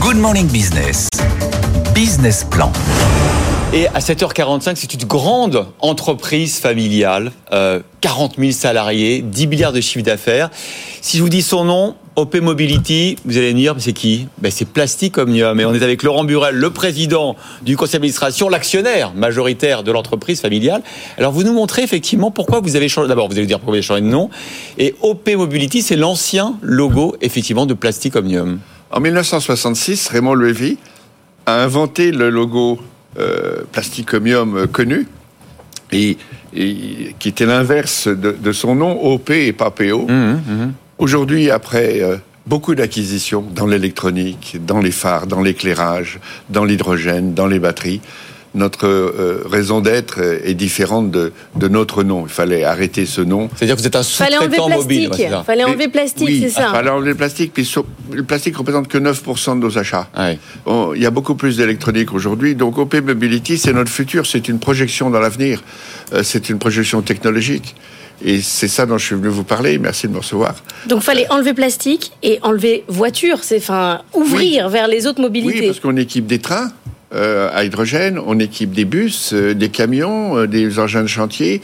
Good Morning Business. Business Plan. Et à 7h45, c'est une grande entreprise familiale, 40 000 salariés, 10 milliards de chiffre d'affaires. Si je vous dis son nom, OP Mobility, vous allez me dire, c'est qui ? C'est Plastic Omnium. Et on est avec Laurent Burelle, le président du conseil d'administration, l'actionnaire majoritaire de l'entreprise familiale. Alors, vous nous montrez effectivement pourquoi vous avez changé. D'abord, vous allez dire pourquoi vous avez changé de nom. Et OP Mobility, c'est l'ancien logo, effectivement, de Plastic Omnium. En 1966, Raymond Loewy a inventé le logo Plastic Omnium connu, et qui était l'inverse de son nom, OP et pas PO. Aujourd'hui, après beaucoup d'acquisitions dans l'électronique, dans les phares, dans l'éclairage, dans l'hydrogène, dans les batteries, notre raison d'être est différente de notre nom. Il fallait arrêter ce nom. C'est-à-dire que vous êtes un sous-traitant mobile. Fallait enlever plastique, oui, c'est ça. Fallait enlever le plastique. Puis le plastique représente que 9% de nos achats. Ouais. Il y a beaucoup plus d'électronique aujourd'hui. Donc OP Mobility, c'est notre futur. C'est une projection dans l'avenir. C'est une projection technologique. Et c'est ça dont je suis venu vous parler. Merci de me recevoir. Donc, il fallait enlever plastique et enlever voiture. Ouvrir vers les autres mobilités. Oui, parce qu'on équipe des trains à hydrogène, on équipe des bus, des camions, des engins de chantier,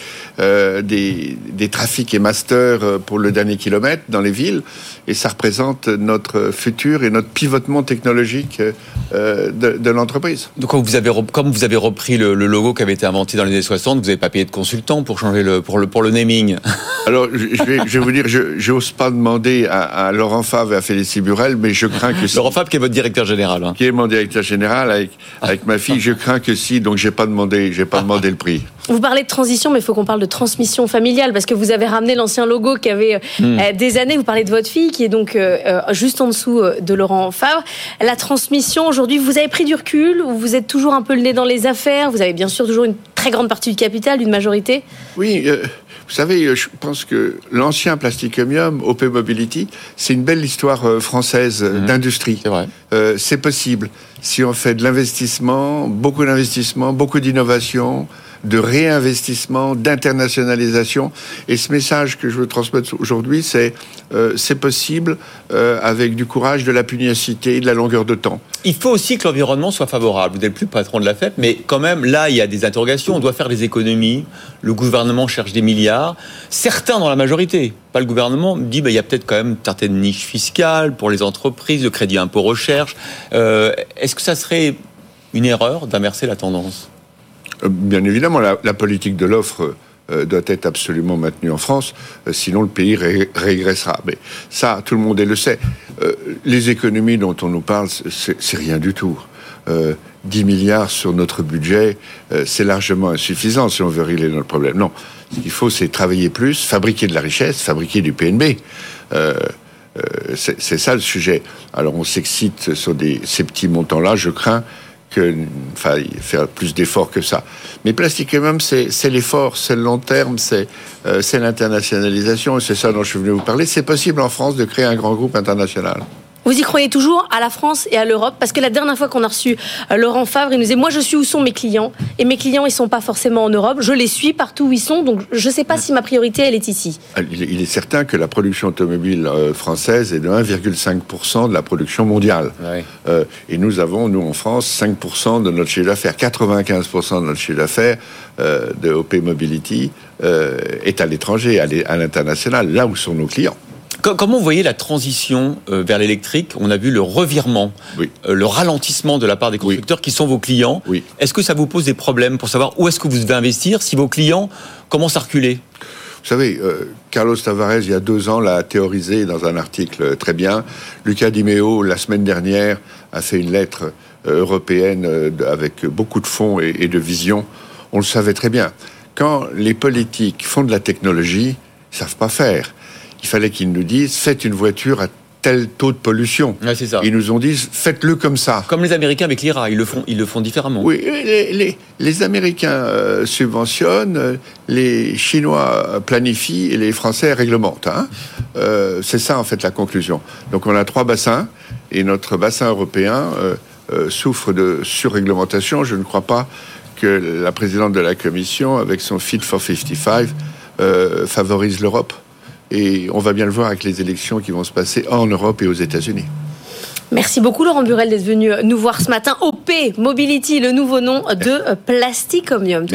des trafics et masters pour le dernier kilomètre dans les villes. Et ça représente notre futur et notre pivotement technologique de l'entreprise. Donc, comme vous avez repris le logo qui avait été inventé dans les années 60, vous n'avez pas payé de consultant pour changer pour le naming. Alors, je vais vous dire, je n'ose pas demander à Laurent Favre et à Félicie Burelle, mais je crains que si... Laurent Favre qui est votre directeur général. Hein. Qui est mon directeur général avec ma fille, je crains que si, donc j'ai pas demandé le prix. Vous parlez de transition, mais il faut qu'on parle de transmission familiale, parce que vous avez ramené l'ancien logo qui avait des années. Vous parlez de votre fille, qui est donc juste en dessous de Laurent Favre. La transmission, aujourd'hui, vous avez pris du recul, ou vous êtes toujours un peu le nez dans les affaires? Vous avez bien sûr toujours une très grande partie du capital, une majorité? Oui, vous savez, je pense que l'ancien Plastic Omnium, OP Mobility, c'est une belle histoire française d'industrie. C'est vrai. C'est possible. Si on fait de l'investissement, beaucoup d'innovation, de réinvestissement, d'internationalisation. Et ce message que je veux transmettre aujourd'hui, c'est possible avec du courage, de la pugnacité, de la longueur de temps. Il faut aussi que l'environnement soit favorable. Vous n'êtes plus patron de la fête, mais quand même, là, il y a des interrogations. On doit faire des économies. Le gouvernement cherche des milliards. Certains dans la majorité, pas le gouvernement, disent il y a peut-être quand même certaines niches fiscales pour les entreprises, le crédit impôt recherche. Est-ce que ça serait une erreur d'inverser la tendance ? Bien évidemment, la politique de l'offre doit être absolument maintenue en France, sinon le pays régressera. Mais ça, tout le monde le sait. Les économies dont on nous parle, c'est rien du tout. 10 milliards sur notre budget, c'est largement insuffisant si on veut régler notre problème. Non, ce qu'il faut, c'est travailler plus, fabriquer de la richesse, fabriquer du PNB. C'est ça le sujet. Alors on s'excite sur ces petits montants-là, je crains qu'il faille faire plus d'efforts que ça. Mais Plastic Omnium, c'est l'effort, c'est le long terme, c'est l'internationalisation, et c'est ça dont je suis venu vous parler. C'est possible en France de créer un grand groupe international. Vous y croyez toujours à la France et à l'Europe? Parce que la dernière fois qu'on a reçu Laurent Favre, il nous disait, moi je suis où sont mes clients? Et mes clients, ils sont pas forcément en Europe. Je les suis partout où ils sont. Donc je sais pas si ma priorité, elle est ici. Il est certain que la production automobile française est de 1,5% de la production mondiale. Ouais. Et nous avons, en France, 5% de notre chiffre d'affaires. 95% de notre chiffre d'affaires de OP Mobility est à l'étranger, à l'international, là où sont nos clients. Comment vous voyez la transition vers l'électrique? On a vu le revirement, le ralentissement de la part des constructeurs qui sont vos clients. Oui. Est-ce que ça vous pose des problèmes pour savoir où est-ce que vous devez investir si vos clients commencent à reculer? Vous savez, Carlos Tavares, il y a 2 ans, l'a théorisé dans un article très bien. Luca Di Meo, la semaine dernière, a fait une lettre européenne avec beaucoup de fonds et de vision. On le savait très bien. Quand les politiques font de la technologie, ils ne savent pas faire. Il fallait qu'ils nous disent, faites une voiture à tel taux de pollution. Ouais, c'est ça. Ils nous ont dit, faites-le comme ça. Comme les Américains avec l'IRA, ils le font différemment. Oui, les Américains subventionnent, les Chinois planifient et les Français réglementent. Hein. C'est ça, en fait, la conclusion. Donc, on a 3 bassins, et notre bassin européen souffre de surréglementation. Je ne crois pas que la présidente de la Commission, avec son Fit for 55, favorise l'Europe. Et on va bien le voir avec les élections qui vont se passer en Europe et aux États-Unis. Merci beaucoup Laurent Burelle d'être venu nous voir ce matin. OP Mobility, le nouveau nom de Plasticomium.